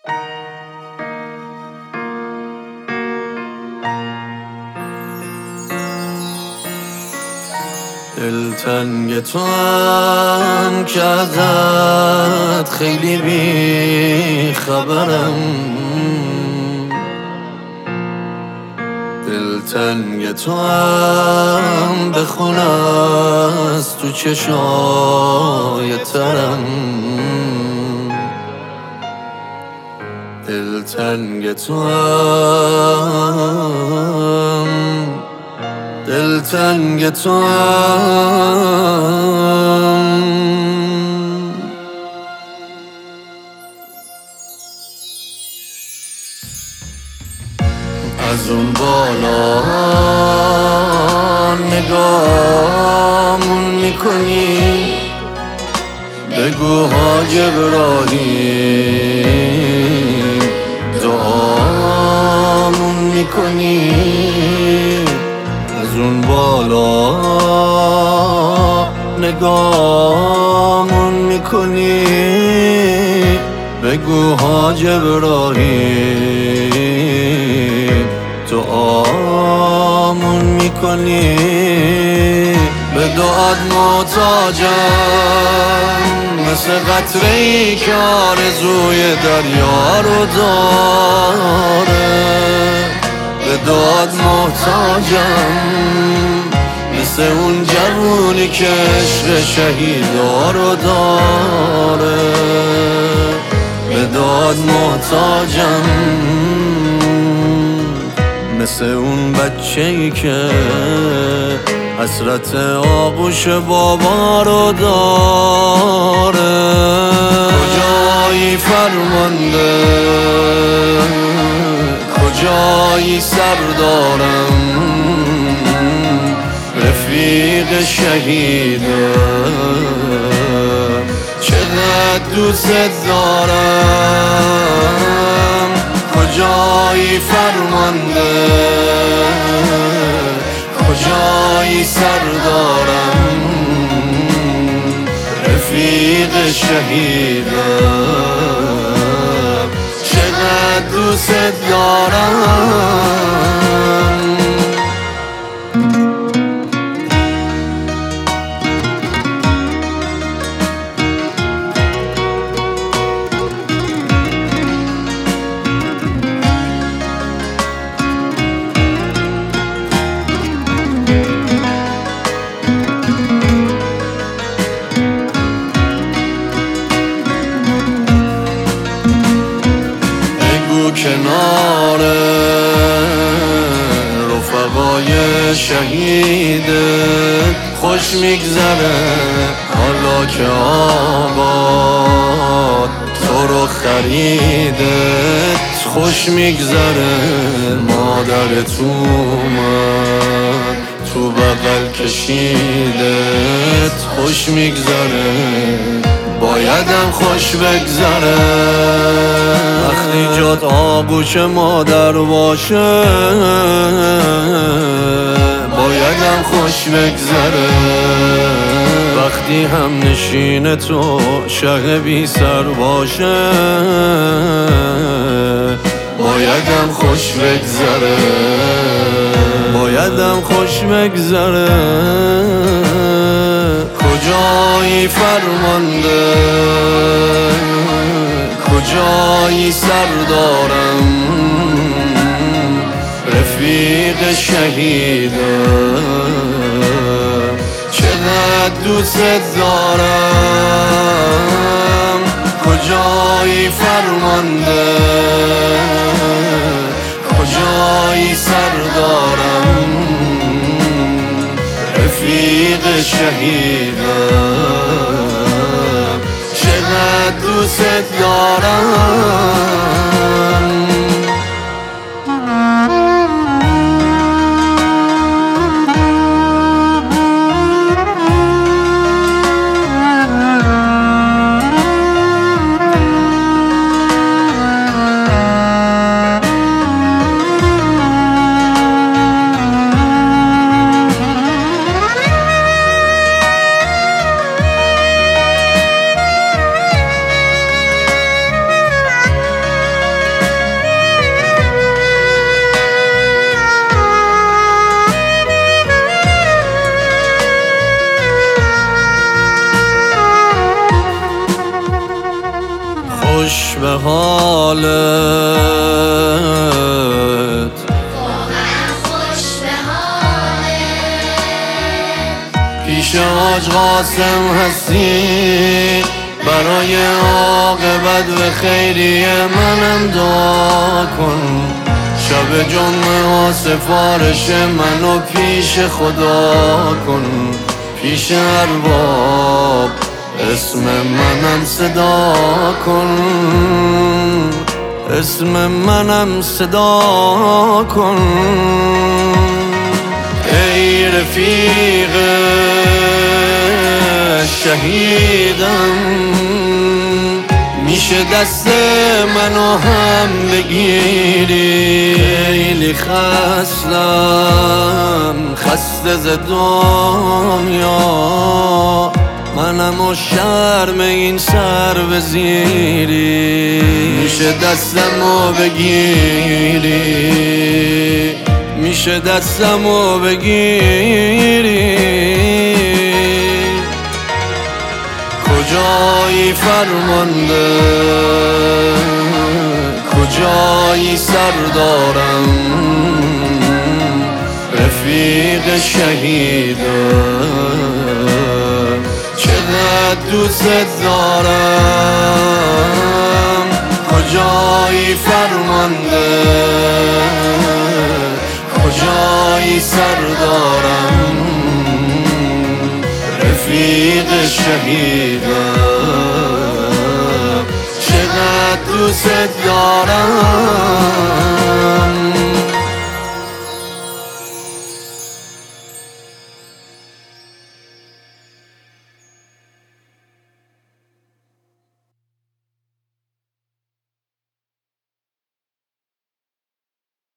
دلتنگ تو هم که ازت خیلی بی خبرم، دلتنگ تو هم بخون از تو چشای ترم، دلتنگ تو هم، دلتنگ تو هم. از اون بالا نگامون میکنی، بگو حاج ابراهیم دعامون میکنی. از اون بالا نگامون میکنی، بگو حاج ابراهیم دعامون میکنی. به دعات محتاجم، مثل قطره‌ای که آرزوی دریا رو داره. به دعات محتاجم، مثل اون جوونی که عشق شهیدا رو داره. به دعات محتاجم، مثل اون بچه‌ای که حسرت آغوش بابا رو داره. کجایی فرمانده، کجایی سردارم، رفیق شهیدم، چقدر دوست دارم. کجایی فرمانده، کجایی سردارم، رفیق شهیدم، چقدر دوست دارم. کنار رفقای شهیدت خوش میگذره، حالا که آباد تو رو خریدت خوش میگذره. مادرت اومد تو بغل کشیدت خوش میگذره، بایدم خوش بگذره. وقتی جات آغوش مادر باشه، بایدم خوش بگذره. وقتی هم نشین تو شه بی سر باشه، بایدم خوش بگذره، بایدم خوش بگذره. کجایی فرمانده، کجایی سردارم، رفیق شهیدم، چقدر دوست دارم. کجایی فرمانده، کجایی سردارم، رفیق شهیدم، چقدر دوست دارم. خوش به حالت، پیش حاج قاسم هستی، برای عاقبت و خیریه منم دعا کن. شب جمعه ها سفارش منو پیش خدا کن، پیش ارباب اسم منم صدا کن، اسم منم صدا کن. ای رفیق شهیدم، میشه دست منو هم بگیری؟ خیلی خستم، خسته ز دنیا، منم و شرم این سر به زیری. میشه دستمو بگیری؟ میشه دستمو بگیری؟ کجایی فرمانده، کجایی سردارم، رفیق شهیدم، چقدر دوست دارم. کجایی فرمانده، کجایی سردارم، رفیق شهیدم، چقدر دوست دارم.